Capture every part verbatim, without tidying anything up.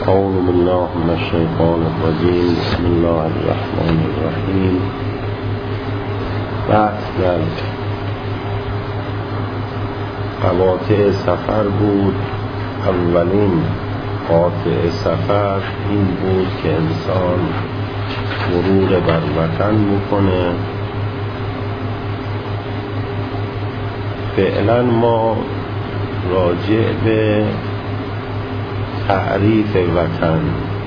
أعوذ بالله من الشيطان الرجيم. بسم الله الرحمن الرحیم. بحث در قواطع سفر بود. اولین قاطع سفر این بود که انسان مرور بر وطن میکنه. فعلا ما راجع به تعریف وطن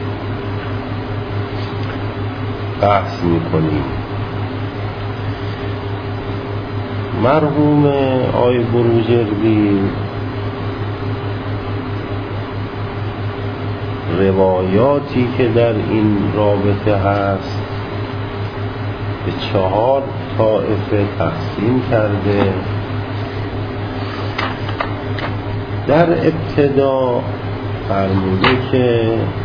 بحث میکنیم. مرحوم آقای بروجردی روایاتی که در این رابطه هست به چهار طایفه تقسیم کرده. در ابتدا فرموده که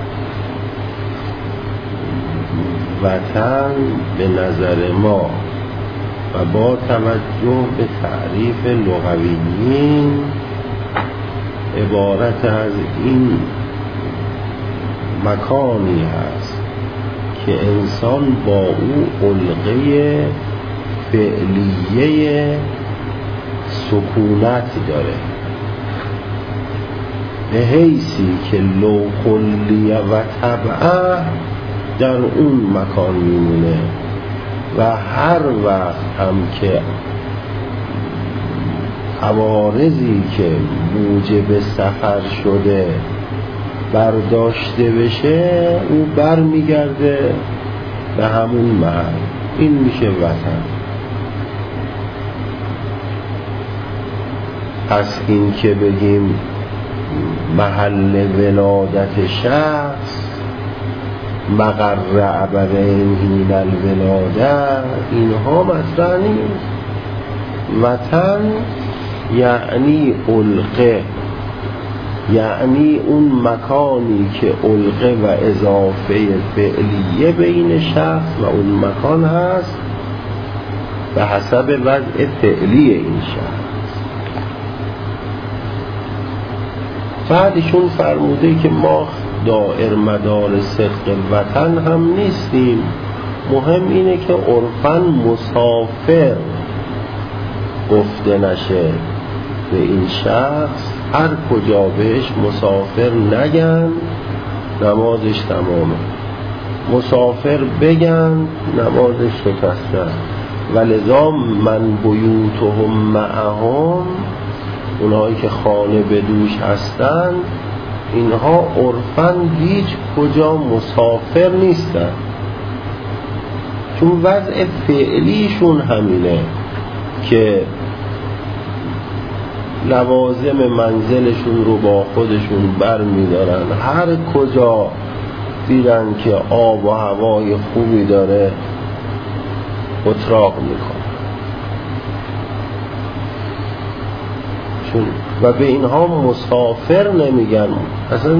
وطن به نظر ما و با توجه به تعریف لغویین عبارت از این مکانی هست که انسان با او علقه فعلیه سکونت داره، به حیثی که لو خلی و طبعه در اون مکان میمونه و هر وقت هم که عوارضی که موجب سفر شده برداشته بشه او بر میگرده به همون محل. این میشه وطن. پس این که بگیم محل ولادت شخص مقر ابوین حین الولاده اینها مطرح نیست. وطن یعنی علقه، یعنی اون مکانی که علقه و اضافه فعلیه بین شخص و اون مکان هست به حسب وضع فعلی این شخص. بعدشون فرموده که ما دائر مدار صدق وطن هم نیستیم، مهم اینه که عرفاً مسافر گفته نشه به این شخص. هر کجا بهش مسافر نگن نمازش تمامه، مسافر بگن نمازش شکسته. ولذا من بیوتهم معهم، اونایی که خانه به دوش هستن اینها عرفاً هیچ کجا مسافر نیستن، چون وضع فعلیشون همینه که لوازم منزلشون رو با خودشون بر میدارن. هر کجا دیدن که آب و هوای خوبی داره اتراق میکنن و به اینها مسافر نمیگن. اصلا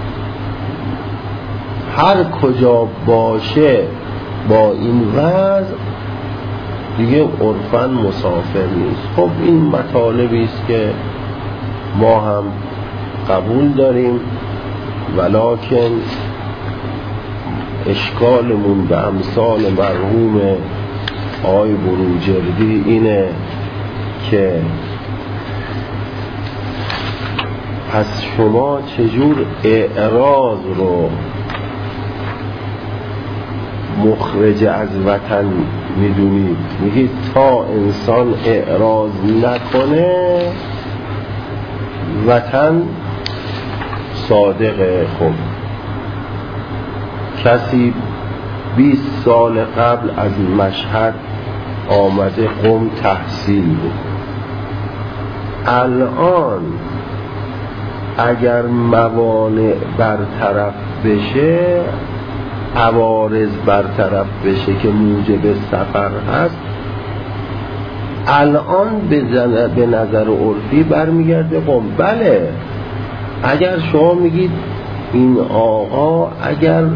هر کجا باشه با این وضع دیگه عرفاً مسافر نیست. خب این مطالبی است که ما هم قبول داریم، ولکن اشکالمون به امثال مرحوم آقای بروجردی اینه که پس شما چجور اعراض رو مخرج از وطن میدونید؟ میگید تا انسان اعراض نکنه وطن صادقه. خب کسی بیست سال قبل از مشهد آمده قم تحصیل بود، الان اگر موانع برطرف بشه، عوارض برطرف بشه که موجب سفر هست، الان به نظر عرفی برمیگرده قم. بله اگر شما میگید این آقا اگر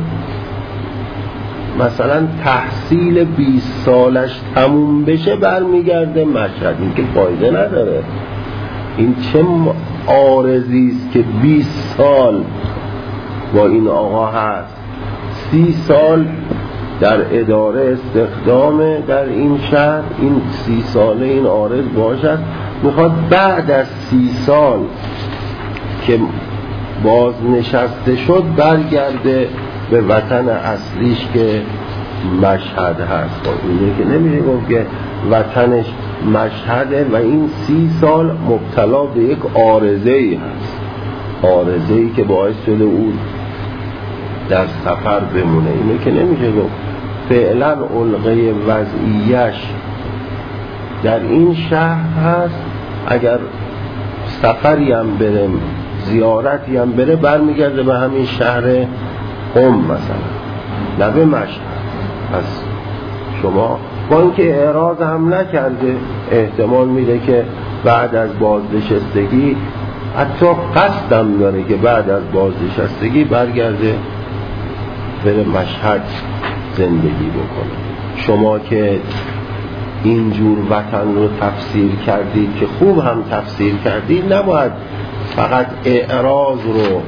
مثلا تحصیل بیست سالش تموم بشه برمیگرده مشهد، این که فایده نداره. این چه عارضی است که بیست سال با این آقا هست، سی سال در اداره استخدام در این شهر، این سی ساله این عارض باشد، میخواد بعد از سی سال که بازنشسته شد برگرده به وطن اصلیش که مشهد هست. اینه که نمیشه گفت که وطنش مشهده و این سی سال مبتلا به یک عارضه‌ای هست، عارضه‌ای که باعث شده او در سفر بمونه. اینه که نمیشه گفت فعلا علقه وضعیش در این شهر هست، اگر سفری هم بره زیارتی هم بره برمیگرده به همین شهر قم مثلا، نه به مشهد. پس شما با اینکه اعراض هم نکرده، احتمال میده که بعد از بازنشستگی حتی قصدم داره که بعد از بازنشستگی برگرده بره مشهد زندگی بکنه. شما که اینجور وطن رو تفسیر کردید که خوب هم تفسیر کردید، نباید فقط اعراض رو،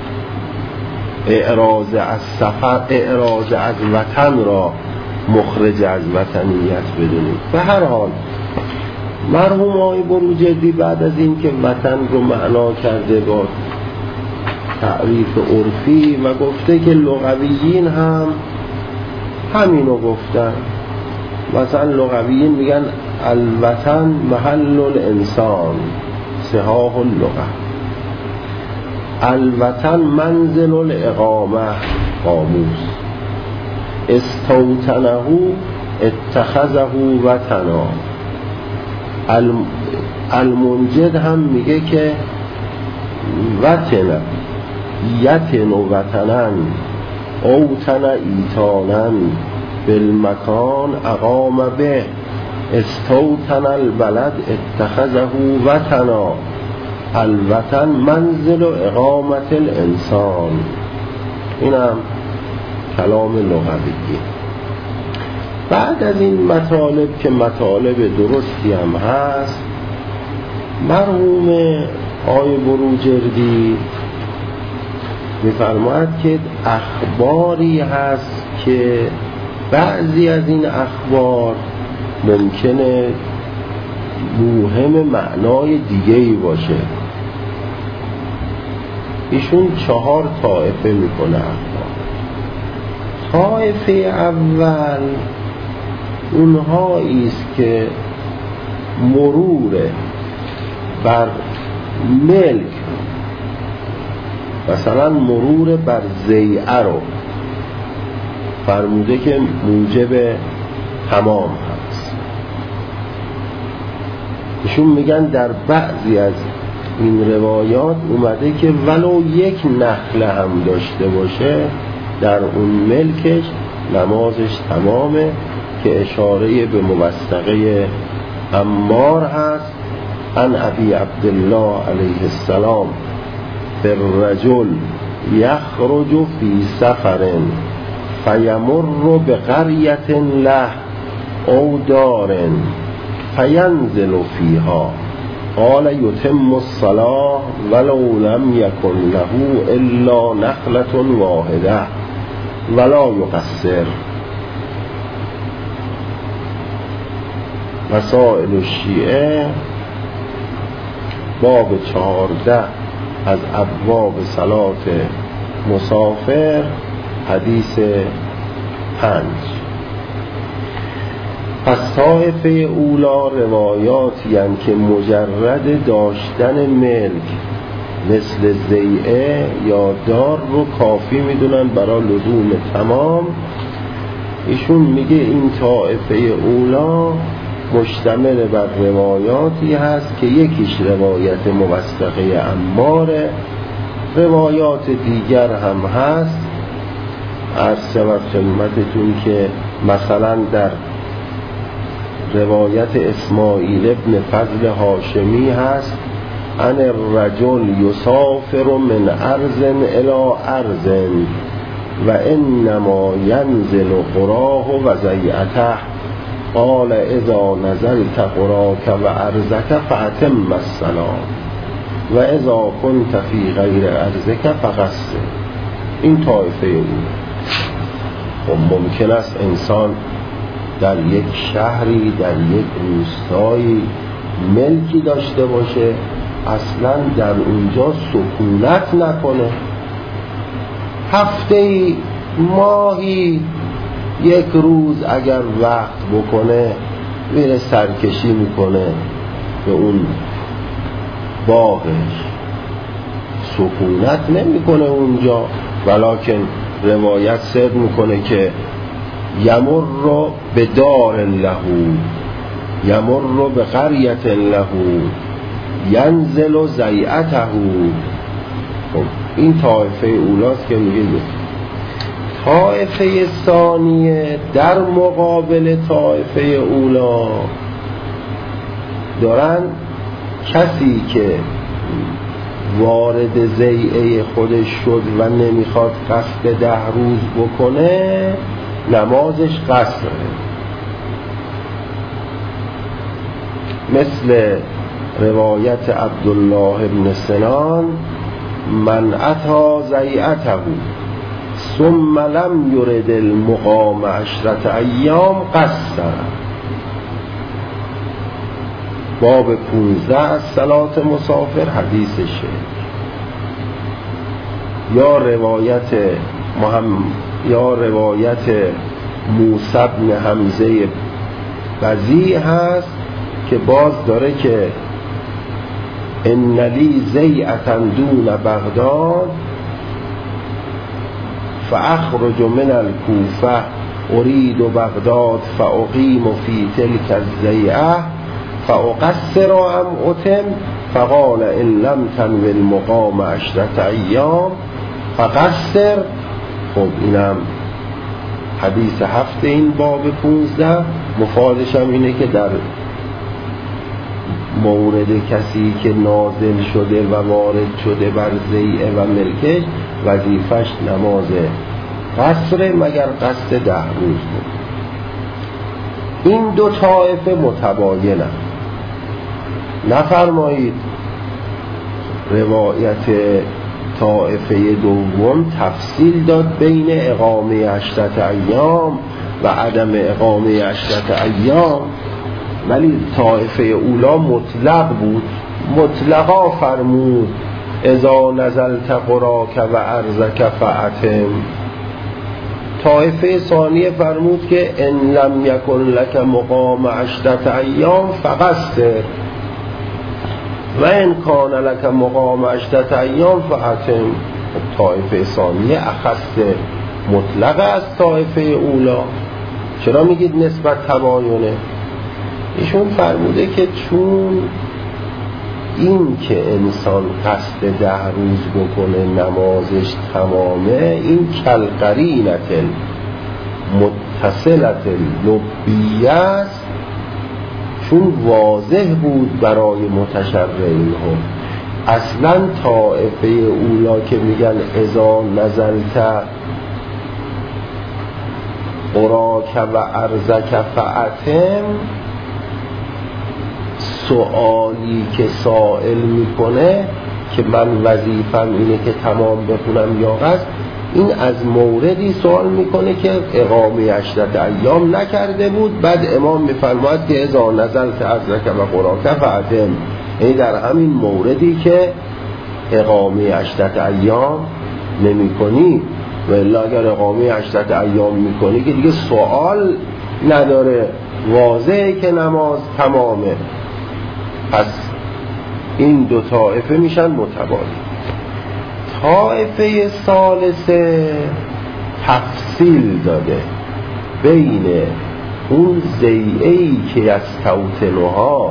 اعراض از سفر، اعراض از وطن را مخرج از وطنیت بدونید. به هر حال مرحوم آقای بروجردی بعد از این که وطن رو معنا کرده با تعریف عرفی و گفته که لغویین هم همینو گفتن، مثلا لغویین میگن الوطن محل الانسان صحاح اللغه، الوطن منزل الاقامه قاموس، استوطنه اتخذه وطنا. المنجد هم میگه که وطن یتن و وطنن اوطن ایتانن بالمکان اقام به، استوطن البلد اتخذه وطنا، الوطن منزل و اقامت الانسان. این هم کلام لغویه. بعد از این مطالب که مطالب درستی هم هست، مرحوم آقای بروجردی می‌فرماید که اخباری هست که بعضی از این اخبار ممکنه موهم معنای دیگه‌ای باشه. ایشون چهار طایفه میکنه اخبار. طایفه اول اونهایی است که مرور بر ملک، مثلا مرور بر زیعه رو فرموده که موجب تمام هست. ایشون میگن در بعضی از این روایات اومده که ولو یک نخله هم داشته باشه در اون ملکش نمازش تمامه، که اشاره به موثقه عمار هست. عن ابی عبدالله علیه السلام الرجل یخرج فی سفر فیمر بقریة له او دار فینزل فیها قال یتم الصلاة ولو لم یکن له الا نخلة واحده ولا یقصر. مسائل الشیعه باب چهارده از ابواب صلات مسافر، حدیث پنج. پس طایفه اولا روایاتی هستند که مجرد داشتن ملک مثل زیعه یا دار رو کافی میدونن برای لزوم تمام. ایشون میگه این طایفه اولا مشتمل بر روایاتی هست که یکیش روایت موثقه عماره، روایات دیگر هم هست. عرض شود خدمتتون که مثلا در روایت اسماعیل ابن فضل هاشمی هست ان الرجل یسافر من ارض الی ارض و انما ینزل قراه و زیعته قال اذا نزلت قراك و ارضك فاتم الصلاة و اذا كنت فی غیر ارضك فقصر. این طایفه او. خب ممکن است انسان در یک شهری، در یک روستایی ملکی داشته باشه، اصلا در اونجا سکونت نکنه، هفته‌ای ماهی یک روز اگر وقت بکنه میره سرکشی میکنه به اون باغش، سکونت نمیکنه اونجا. ولکن روایت سرد میکنه که یمر رو به دار له، یمر رو به قریت له، ینزل زیعته. خب این طایفه اولاست که میگه. طایفه ثانیه در مقابل طایفه اولا دارن کسی که وارد زیعه خودش شد و نمیخواد قصد ده روز بکنه، نمازش قصره. مثل روایت عبدالله ابن سنان: من اتی زیعته ثم لم یرد المقام عشرة ایام قصر. باب پونزده از صلات مسافر، حدیث شیخ. یا روایت محمد یا روایت موسی بن حمزه بزیع هست که باز داره که ان لی زیعة دون بغداد فاخرج من الکوفه ارید بغداد فاقیم فی تلک الزیعة فاقصر ام اتم فقال ان لم تنو المقام عشرة ایام فقصر. خب اینم حدیث هفت این باب پونزده. مفادش هم اینه که در مورد کسی که نازل شده و وارد شده بر زیعه و ملکش، وظیفش نماز قصر مگر قصد ده روز بود. این دو طایفه متباینه. نفرمایید روایت طایفه دوم تفصیل داد بین اقامه عشرة ایام و عدم اقامه عشرة ایام، ولی طایفه اولا مطلق بود، مطلقا فرمود اذا نزلت قراک و ارضک فاتم. طایفه ثانیه فرمود که ان لم یکن لک مقام عشرة ایام فقصر و ان کان لک مقام عشرة ایام فاتم. طایفه ثانیه اخص مطلق از طایفه اولا. چرا میگید نسبت تباینه؟ ایشون فرموده که چون این که انسان قصد ده روز بکنه نمازش تمامه، این کالقرینة متصلة لبیه است، چون واضح بود برای متشرعین هم. اصلا طائفه اولا که میگن اذا نزلت قراک و ارضک فاتم، سوالی که سائل میکنه که من وظیفم اینه که تمام بخونم یا قصد، این از موردی سوال میکنه که اقامه عشرة ایام نکرده بود. بعد امام میفرماید که اذا نزلت ارضک و قراک فاتم، یعنی در همین موردی که اقامه عشرة ایام نمی کنی، و الا اگر اقامه عشرة ایام میکنی که دیگه سوال نداره، واضحه که نماز تمامه. پس این دو طائفه میشن متباین. طائفه ثالثه تفصیل داده بین اون زیعه‌ای که یستوطنها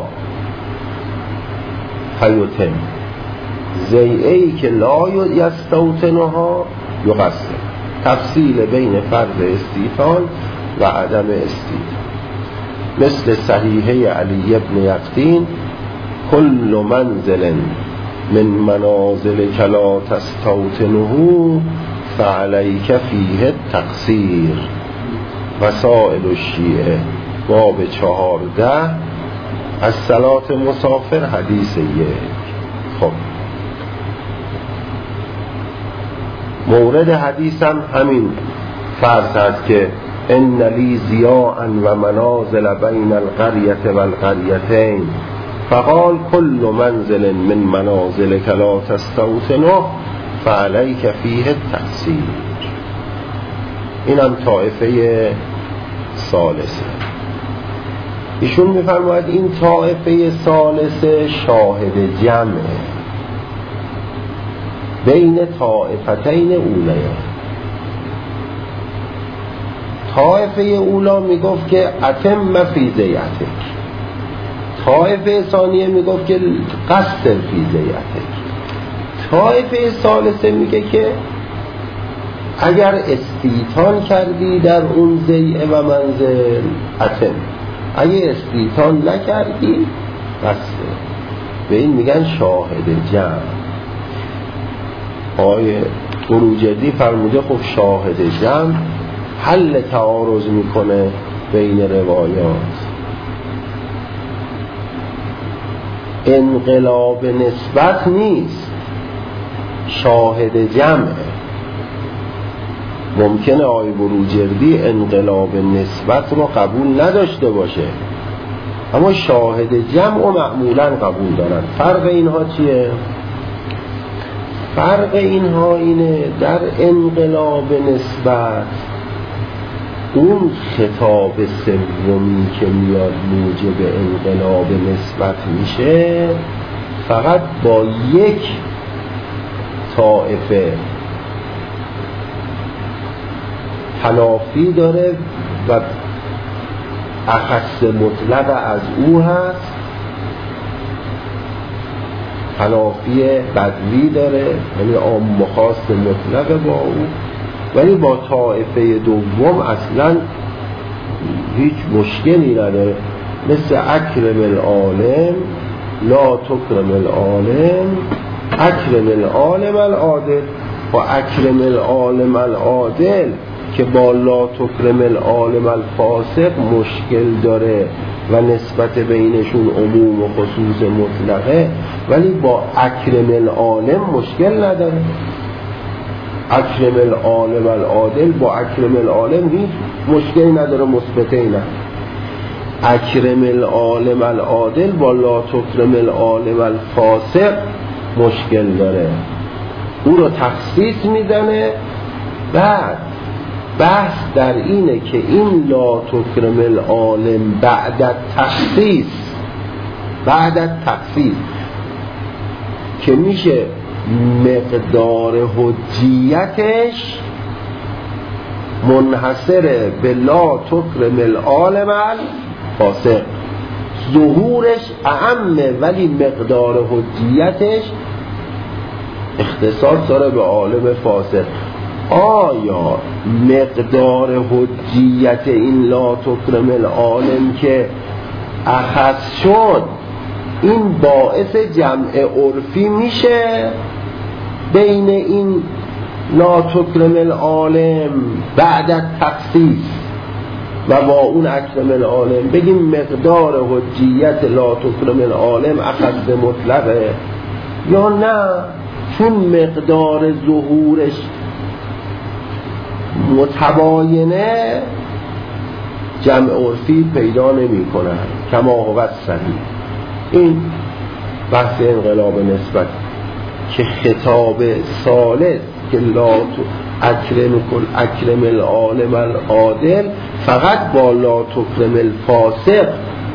فیتم، زیعه‌ای که لا یستوطنها یقصر. تفصیل بین فرض استیطان و عدم استیطان. مثل صحیحه علی ابن یقطین: کل منزل من منازل لا تستوطنه فعلیک فیه التقصیر. وسائل الشیعه باب چهارده از صلات مسافر، حدیث یک. خب مورد حدیث هم همین فرض هست که ان لی ضیاء و منازل بین القریة و القریتین فقال کل منزل من منازلک لا تستوطنه فعلیک فیه التقصیر. اینم طائفه ثالثه. ایشون میفرماید این طائفه ثالثه شاهد جمعه بین طائفتین اولیه. طائفه اولا میگفت که اتم فی ضیعتک، طائفه ثانیه میگفت که قصر فی ضیعتک، طائفه ثالثه میگه که اگر استیطان کردی در اون ضیعه و منزل اتم، اگه استیطان نکردی قصر. به این میگن شاهد جمع. آیه بروجردی فرموده خب شاهد جمع حل تعارض میکنه بین روایات. انقلاب نسبت نیست، شاهد جمعه. ممکنه آیه بروجردی انقلاب نسبت رو قبول نداشته باشه، اما شاهد جمع رو معمولا قبول دارن. فرق اینها چیه؟ فرق اینها اینه در انقلاب نسبت اون خطاب سومی که میاد موجب انقلاب نسبت میشه فقط با یک طائفه تنافی داره و اخص مطلق از او هست، تنافی بدوی داره، یعنی عام و خاص مطلق با او، ولی با طائفه دوم اصلا هیچ مشکلی نداره. مثل اکرم العالم لا تکرم العالم اکرم العالم العادل. و اکرم العالم العادل که با لا تکرم العالم الفاسق مشکل داره و نسبت بینشون عموم و خصوص مطلقه، ولی با اکرم العالم مشکل نداره. اکرم العالم العادل با اکرم العالم هیچ مشکلی نداره، مثبتین. اکرم العالم العادل با لا تکرم العالم الفاسق مشکل داره، او رو تخصیص میزنه. بعد بحث در اینه که این لا تکرم العالم بعد تخصیص بعد تخصیص که میشه مقدار حجیتش منحصر به لا تکرم العالم الفاسق، ظهورش اعمه ولی مقدار حجیتش اختصاص داره به عالم فاسق. آیا مقدار حجیت این لا تکرم العالم که اخذ شد این باعث جمع عرفی میشه بین این لا تکرم العالم بعد تخصیص و با اون اکرم العالم بگیم مقدار حجیت لا تکرم العالم اخذ مطلقه، یا نه چون مقدار ظهورش متباینه جمع عرفی پیدا نمی کنن کما هو صحیح. این بحث انقلاب نسبت که خطاب ثالث که لا اکرم کل اکرم العالم العادل فقط با لا تکرم الفاسق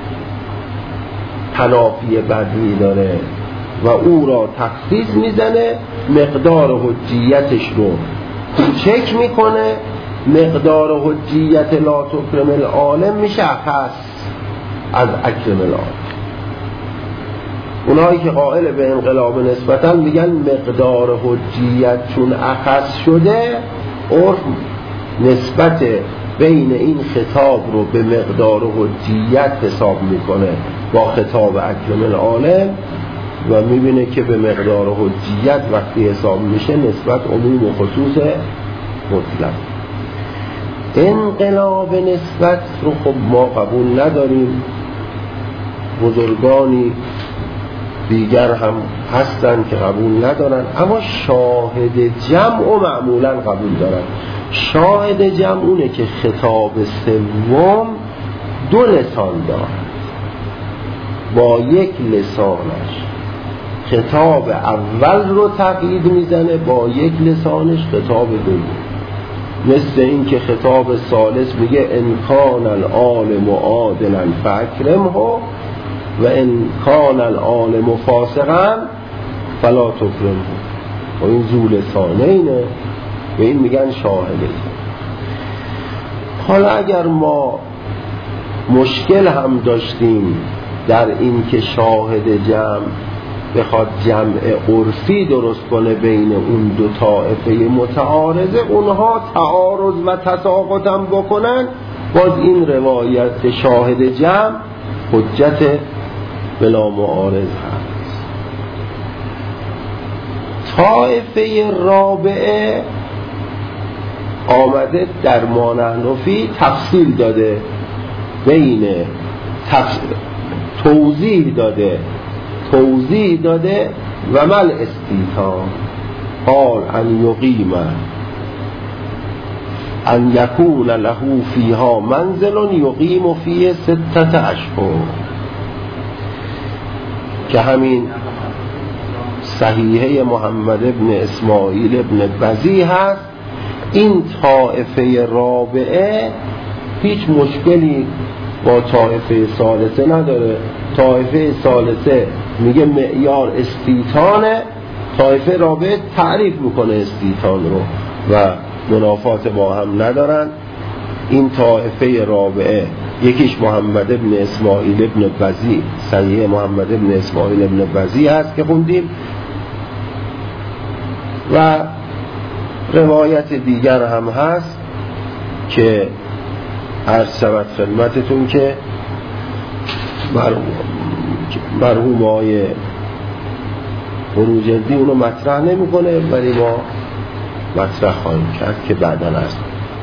تنافی بدوی داره و او را تخصیص میزنه، مقدار حجیتش رو کوچک میکنه، مقدار حجیت لا تکرم العالم میشه اخص از اکرم العالم. اونایی که قائل به انقلاب نسبتاً میگن مقدار حجیت چون اخص شده عرف نسبت بین این خطاب رو به مقدار حجیت حساب میکنه با خطاب اکرم العالم و میبینه که به مقدار حجیت وقتی حساب میشه نسبت عموم و خصوص مطلق. انقلاب نسبت رو خب ما قبول نداریم. بزرگانی، دیگر هم هستن که قبول ندارن، اما شاهد جمع و معمولا قبول دارن. شاهد جمع اونه که خطاب سوم دو لسان دارد، با یک لسانش خطاب اول رو تقیید میزنه، با یک لسانش خطاب دوم. مثل این که خطاب ثالث میگه ان کان العالم عادلا فاکرمه و ان کان العالم فاسقا فلا تکرمه. و این ذو لسانینه و این میگن شاهده. حالا اگر ما مشکل هم داشتیم در این که شاهد جمع بخواد جمع عرفی درست کنه بین اون دو طائفه متعارضه، اونها تعارض و تساقط هم بکنن، باز این روایت شاهد جمع حجت بلا معارض هست. طائفه رابعه آمده در ما نحن فیه تفصیل داده، بین تفصیل توضیح داده توضیح داده و مل استیطان قال ان یقیم ان یکون له فیها منزل یقیم فیه ستت اشهر، که همین صحیحه محمد ابن اسماعیل ابن بزی هست. این طائفه رابعه هیچ مشکلی با طائفه ثالثه نداره. طائفه ثالثه میگه معیار استیطانه، طائفه رابعه تعریف میکنه استیطان رو و منافات با هم ندارن. این طائفه رابعه یکیش محمد ابن اسماعیل ابن بزی، صحیح محمد ابن اسماعیل ابن بزی هست که خوندیم، و روایت دیگر هم هست که عرض شود خدمتتون که مرحوم آقای بروجردی اونو مطرح نمیکنه، ولی ما مطرح خواهیم کرد که بعداً هست.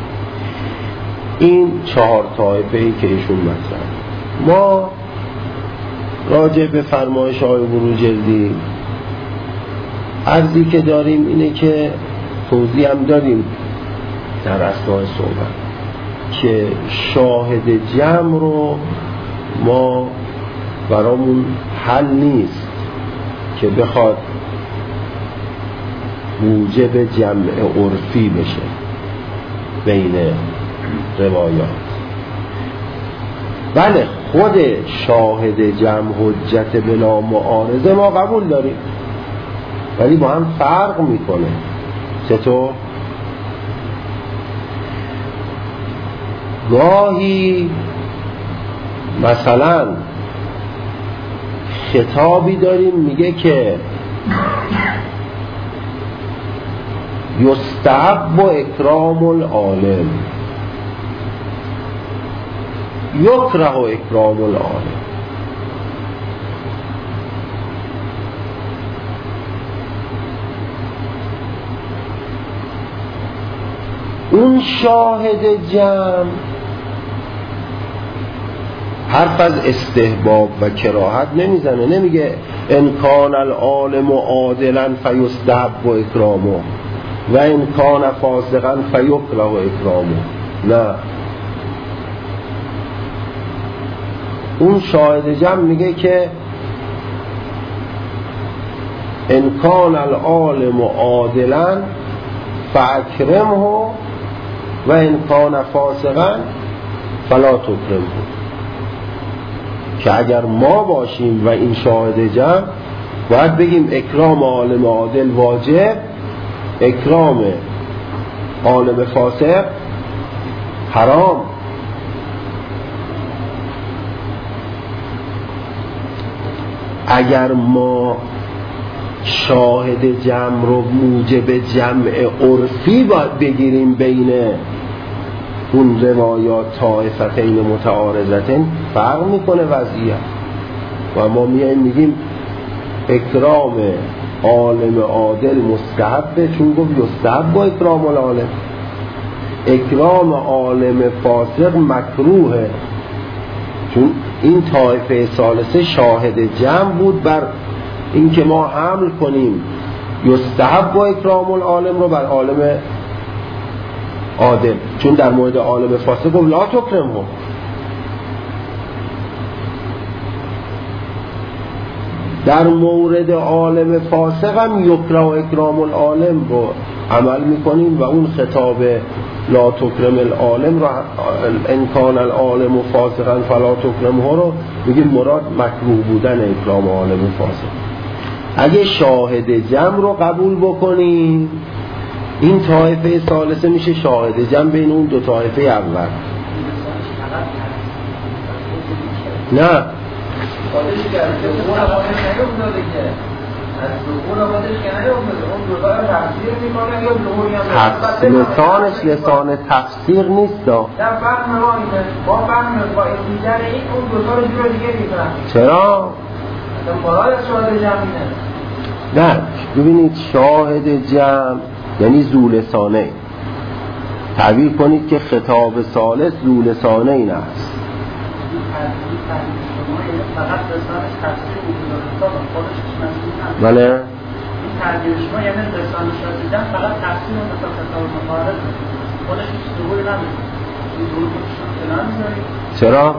این چهار طایفه‌ای که ایشون مطرح. ما راجع به فرمایش آقای بروجردی عرضی که داریم اینه که توضیح هم داریم در اثناء صحبت که شاهد جمع رو ما برامون حل نیست که بخواد موجب جمع عرفی بشه بین روایات. بله خود شاهد جمع حجت بلا معارضه ما قبول داریم، ولی با هم فرق میکنه. چطور؟ گاهی مثلا خطابی داریم میگه که یستحب اکرام العالم، یکره اکرام العالم. اون شاهد جمع حرف از استحباب و کراهت نمیزنه، نمیگه ان کان العالم عادلا فیستحب و اکرامه و ان کان فاسقا فیکره اکرامه. نه، اون شاهد جمع میگه که ان کان العالم عادلا فاکرمه و ان کان فاسقا فلا تکرمه، که اگر ما باشیم و این شاهد جمع باید بگیم اکرام عالم عادل واجب، اکرام عالم فاسق حرام. اگر ما شاهد جمع رو موجب جمع عرفی باید بگیریم بین اون روایات طائفتین متعارضتین، فرق میکنه وضعیت. و ما میایم میگیم اکرام عالم عادل مستحبه، چون گفت یستحب با اکرام العالم. اکرام عالم فاسق مکروهه، چون این طایفه ثالثه شاهد جمع بود بر این که ما حمل کنیم یستحب و اکرام العالم رو بر عالم عادل، چون در مورد عالم فاسق گفت لا تکرم هم. در مورد عالم فاسق هم یکره و اکرام العالم رو عمل میکنیم و اون خطاب لا تکرم العالم رو ان کان العالم و فاسقا فلا تکرم ها رو میگیم مراد مکروه بودن اکرام عالم فاسق. اگه شاهد جمع رو قبول بکنیم این طایفه ثالثه میشه شاهد جمع بین اون دو طایفه اول. نه حفظ لسانش لسان تفسیر نیست دا. چرا؟ نه ببینید شاهد جمع یعنی زولسانه، تعبیر کنید که خطاب ثالث زولسانه این است. بله این تعبیر شما یعنی رسانه شدیدن فقط تفسیر و مثلا خطاب مقارد خودش اشتباهی نمیشه. چرا؟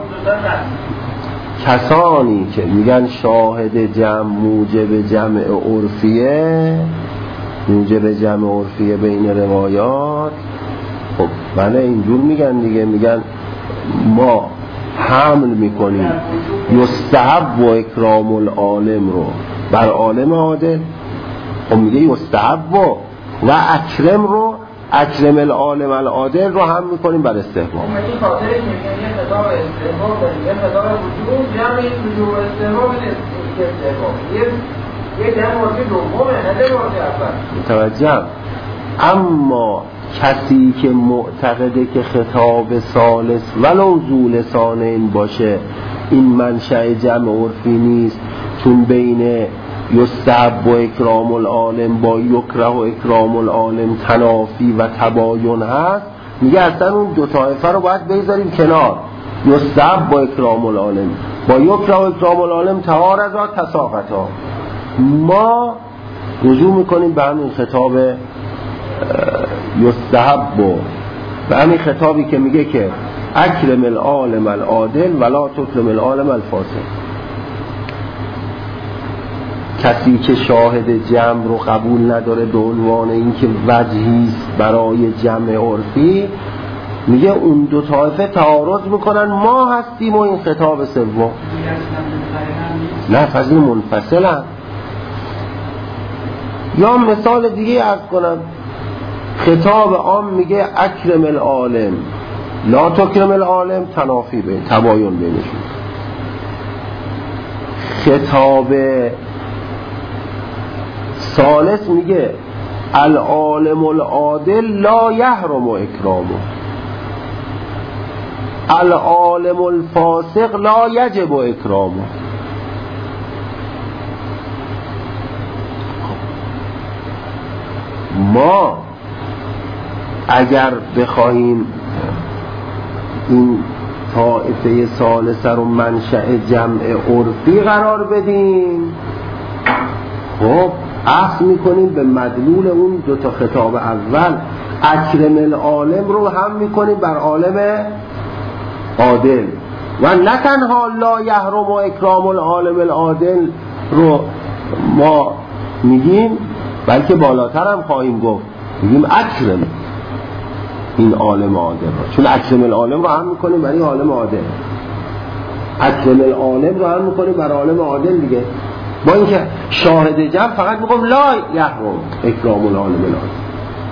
کسانی که میگن شاهد جمع موجب جمع عرفیه، موجب جمع عرفیه بین روایات، خب بله اینجور میگن دیگه، میگن ما حمل میکنیم یستحب و اکرام العالم رو بر عالم عادل، خب میگه یستحب و و اکرم رو اکرم العالم العادل رو هم میکنیم بر استحباب. این خاطره که میگن یه خطاب استحباب داریم، یه خطاب وجود، جمع این وجود استحباب استحباب یه جمع واقعی دومه نه ده واقعی اول متوجهم. اما کسی که معتقده که خطاب ثالث ولو زولسانه این باشه این منشأ جمع عرفی نیست، چون بین یستحب و اکرام العالم با یکره و اکرام العالم تنافی و تباین هست، میگه اصلا اون دو طایفه رو باید بذاریم کنار. یستحب با اکرام العالم با یکره و اکرام العالم تعارضا تساقطا، ما رجوع میکنیم به همین خطاب یستحب و همین خطابی که میگه که اکرم العالم العادل ولا تکرم العالم الفاسق. کسی که شاهد جمع رو قبول نداره به عنوان اینکه وجهیست برای جمع عرفی، میگه اون دو طایفه تعارض میکنن، ما هستیم و این خطاب سوم. نه فضل منفصلن. یا مثال دیگه عرض کنم، خطاب عام میگه اکرم العالم لا تکرم العالم، تنافی بین تباین بینشون. خطاب ثالث میگه العالم العادل لا یحرم اکرامه، العالم الفاسق لا یجب اکرامه. ما اگر بخواهیم این طائفه ثالثه رو منشأ جمع عرفی قرار بدیم، خب اخذ میکنیم به مدلول اون دو تا خطاب اول، اکرم العالم رو هم میکنیم بر عالم عادل، و نه تنها لا یحرم و اکرام العالم العادل رو ما میگیم، بلکه بالاتر هم خواهیم گفت، میگیم اکرم این عالم عادل رو، چون اکرم العالم رو هم میکنیم برای عالم عادل، اکرم العالم رو هم میکنیم برای عالم عادل دیگه. با اینکه شاهد جمع فقط میگم لا یحرم اکرام العالم العادل.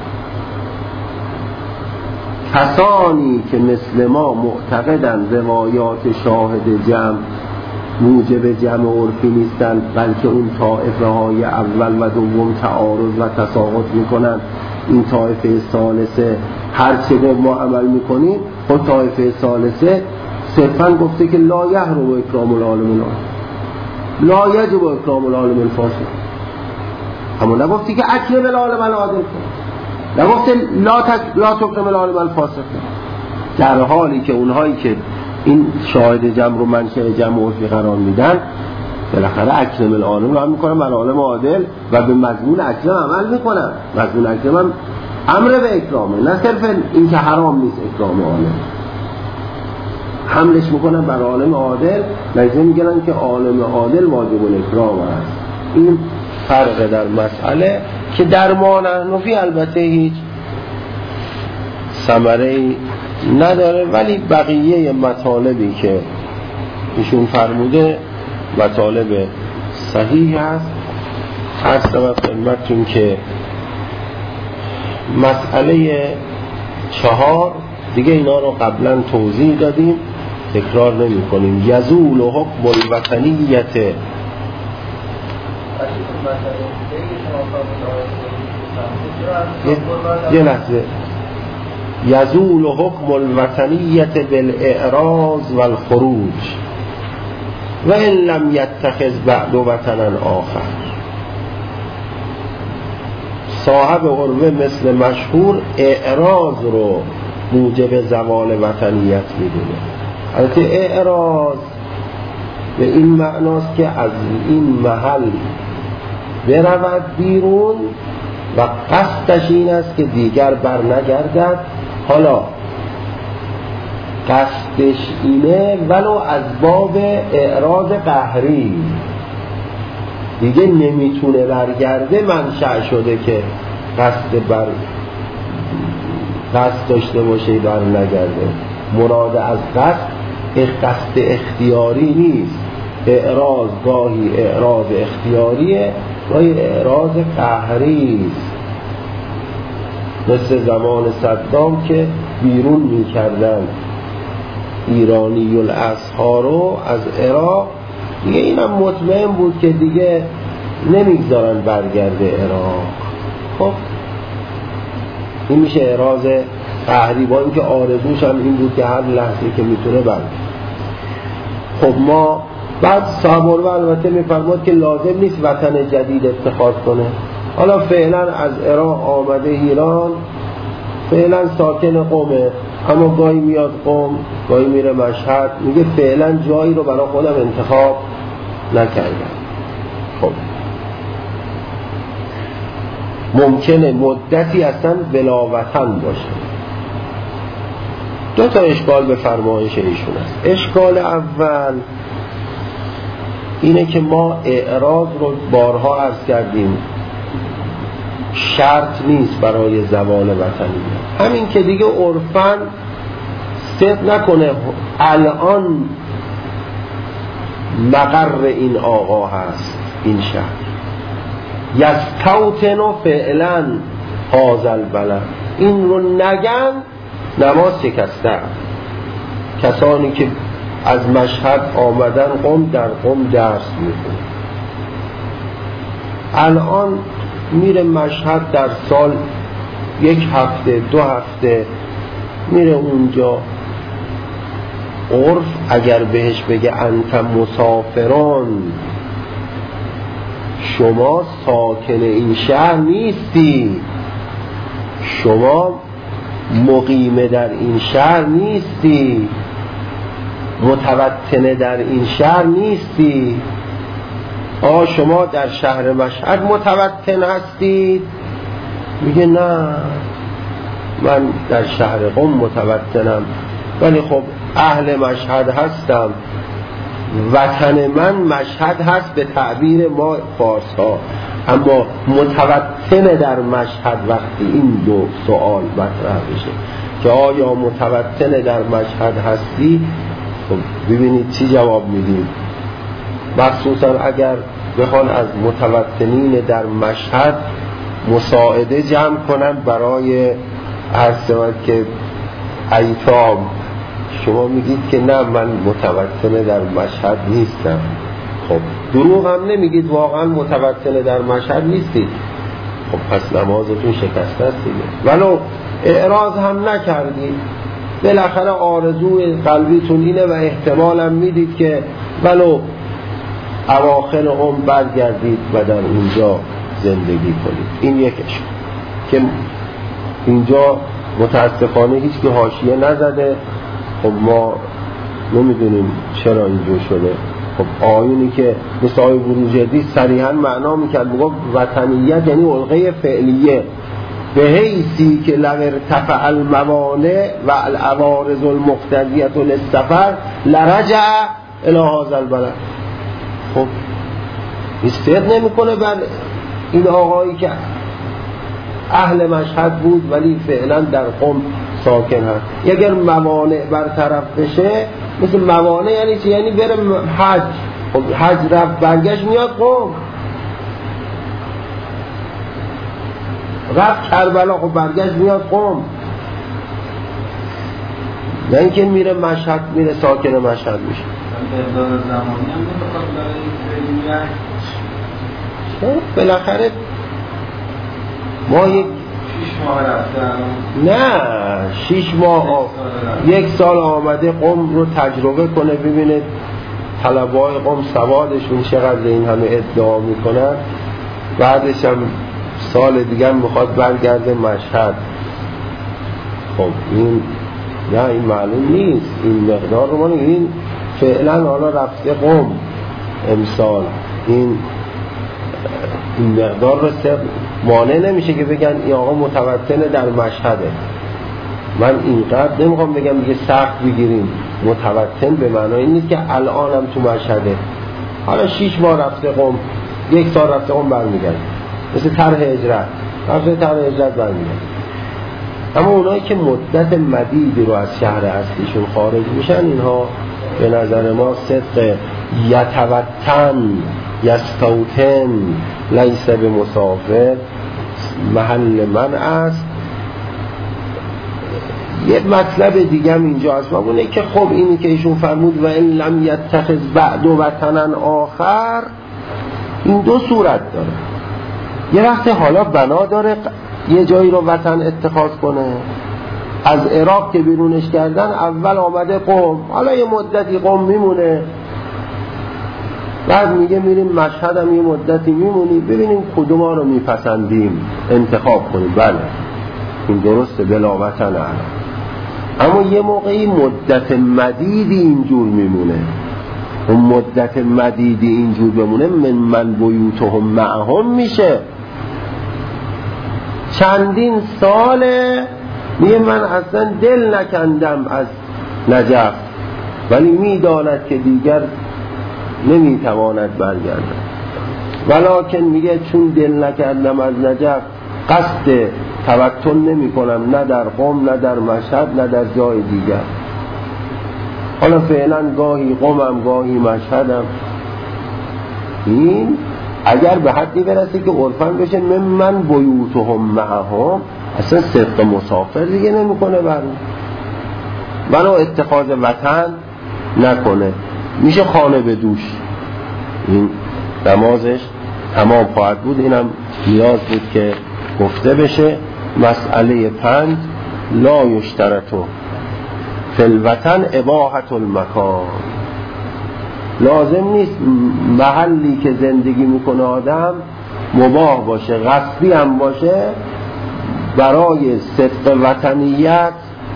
کسانی که مثل ما معتقدند روایات شاهد جمع موجب جمع عرفی نیستند، بلکه اون طائفه های اول و دوم تعارض و تساقط میکنند، این طائفه ثالثه هر چه به ما عمل میکنیم، خود طائفه ثالثه صرفا گفته که لا یحرم اکرام العالم العادل لا یجب اکرام العالم الفاسق، اما نگفتی که اکرم العالم العادل، نگفته لا تک لا تکرم العالم الفاسق، در حالی که اونهایی که این شاهد جمع رو منشأ جمع عرفی قرار میدن بالاخره اکرم العالم رو هم میکنم بر عالم عادل و به مضمون اکرم عمل میکنم. مضمون اکرم هم امر به اکرامه، نه صرف این که حرام نیست اکرام عالم، حملش میکنم بر عالم عادل. لازم میگن که عالم عادل واجب الاکرام است. این فرق در مسئله که در ما نحنفی البته هیچ ثمره‌ای نداره، ولی بقیه مطالبی که ایشون فرموده مطالب صحیح است. عرض شود خدمتتون که مسئله چهار دیگه اینا رو قبلا توضیح دادیم، تکرار نمی کنیم. یزول و حکم الوطنیت، یه لحظه، یزول و حکم الوطنیت بالاعراض والخروج و ان لم یتخذ بعد وطنا آخر. صاحب عروه مثل مشهور اعراض رو موجب زوال وطنیت میدونه. البته اعراض به این معناست که از این محل برود بیرون و قصدش این است که دیگر بر نگردد. حالا قصدش اینه ولو از باب اعراض قهری، دیگه نمیتونه برگرده، منشأ شده که قصد بر قصد داشته باشه بر نگرده. مراد از قصد قصد اختیاری نیست. اعراض گاهی اعراض اختیاریه، گاهی اعراض قهری است. مثل زمان صدام که بیرون میکردن ایرانی الاصحا رو از عراق، دیگه اینم مطمئن بود که دیگه نمیگذارن برگرده عراق. خب این میشه اعراض قهری، با اینکه آرزوش هم این بود که هر لحظه که میتونه برگرده. خب ما بعد صاحب العروه البته میفرماد که لازم نیست وطن جدید اتخاذ کنه. حالا فعلا از عراق آمده ایران، فعلا ساکن قومه، اما گاهی میاد قم، گاهی میره مشهد، میگه فعلا جایی رو برای خودم انتخاب نکردم. خب ممکنه مدتی اصلا بلا وطن باشه. دو تا اشکال به فرمایش ایشون است. اشکال اول اینه که ما اعراض رو بارها عرض کردیم شرط نیست برای زوال وطنیت. همین که دیگه عرفاً صدق نکنه الان مقر این آقا هست این شهر، یستوطن فعلا هذا البلد، این رو نگن نماز شکسته. کسانی که از مشهد آمدن قم، در قم درس میکنن، الان میره مشهد در سال یک هفته دو هفته میره اونجا. عرف اگر بهش بگه انت مسافران، شما ساکن این شهر نیستی، شما مقیم در این شهر نیستی، متوطن در این شهر نیستی. آه شما در شهر مشهد متوطن هستید؟ میگه نه، من در شهر قم متوطنم، ولی خب اهل مشهد هستم، وطن من مشهد هست به تعبیر ما فارس ها، اما متوطن در مشهد وقتی این دو سوال مطرح بشه که آیا متوطن در مشهد هستی، خب ببینید چی جواب میدیم. مخصوصا اگر بخوان از متوطنین در مشهد مساعده جمع کنن برای عرض که ایتام، شما میگید که نه من متوطن در مشهد نیستم. خب دروغ هم نمیگید، واقعا متوطن در مشهد نیستید، خب پس نمازتون شکسته است دیگه. ولو اعراض هم نکردید، بالاخره آرزوی قلبیتون اینه و احتمالم میدید که ولو اواخر عمر برگردید و در اونجا زندگی کنید. این یکش که اینجا متاسفانه هیچ که حاشیه نزده. خب ما نمیدونیم چرا اینجور شده، خب آیونی که مثل آیه بروجردی صریحا معنا میکرد، میگفت وطنیت یعنی علقه فعلیه، به حیثی که لو ارتفع الموانع و العوارض المقتضیة للسفر لرجع الی هذا البلد. خب استعد نمیکنه بر این آقایی که اهل مشهد بود ولی فعلا در قم ساکن هست. اگر موانع برطرف بشه، مثل موانع یعنی چی؟ یعنی بره حج. خب حج رفت برگشت میاد قم، رفت کربلا خب برگشت میاد قم، نه اینکه میره مشهد، میره ساکن مشهد میشه. مقدار زمانی هم نمیخواد برای این بالاخره ما یک شیش ماه رفته، نه شیش ماه آ... یک سال آمده قم رو تجربه کنه، ببینه طلبای قم سوادشون چقدر، این همه ادعا میکنن، بعدش هم سال دیگه میخواد برگرده مشهد. خب این نه، این معلوم نیست این مقدار رو. من این فعلا حالا رفته قم امسال، این این مقدار رو سر مانع نمیشه که بگن این آقا متوطن در مشهده. من اینقدر نمیخوام بگم دیگه سخت بگیریم، متوطن به معنای این نیست که الانم تو مشهده، حالا شیش ماه رفته قم، یک سال رفته قم برمیگرد، مثل طرح هجرت، رفته طرح هجرت برمیگرد. اما اونایی که مدت مدیدی رو از شهر اصلیشون خارج میشن، اینها به نظر ما صدق یتوطن یستوطن لیس به مسافر محل من است. یه مطلب دیگه هم اینجا هست و اونه که خب اینی که ایشون فرمود و این لم یتخذ بعد وطنن آخر، این دو صورت داره. یه وقت حالا بنا داره یه جایی رو وطن اتخاذ کنه، از عراق که بیرونش کردن اول آمده قم، حالا یه مدتی قم میمونه، بعد میگه میریم مشهد هم یه مدتی میمونیم ببینیم کدوم ها رو میپسندیم انتخاب کنیم. بله این درسته بلا وطن الان، اما یه موقعی مدت مدیدی اینجور میمونه. اون مدت مدیدی اینجور بمونه من من بیوتهم معهم میشه، چندین ساله میگه من اصلا دل نکندم از نجف، ولی میداند که دیگر نمیتواند برگردد، ولکن میگه چون دل نکردم از نجف قصد توطن نمی کنم، نه در قم نه در مشهد نه در جای دیگر. حالا فعلا گاهی قمم گاهی مشهدم. این اگر به حدی برسه که عرفان بشه من من بیوتهم معهم، اصلا صدق مسافر دیگه نمی کنه، برو منو اتخاذ وطن نکنه، میشه خانه به دوش. این نمازش تمام خواهد بود. اینم نیاز بود که گفته بشه. مسئله پنج، لا یشترطو فی الوطن اباحة المکان. لازم نیست محلی که زندگی میکنه آدم مباح باشه، غصبی هم باشه، برای صدق وطنیت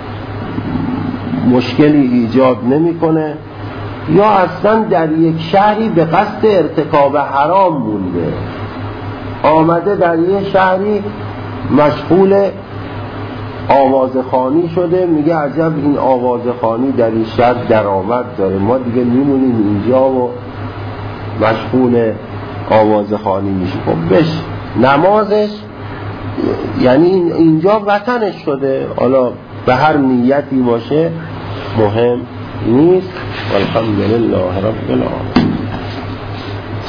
مشکلی ایجاد نمیکنه. یا اصلا در یک شهری به قصد ارتکاب حرام مونده، آمده در یک شهری مشغول آوازخوانی شده، میگه عجب این آوازخوانی در این شهر درآمد داره، ما دیگه میمونیم اینجا و مشغول آوازخوانی میشه. خب بش نمازش یعنی اینجا وطنش شده، حالا به هر نیتی باشه مهم نیست. والحمدلله رب العالمین.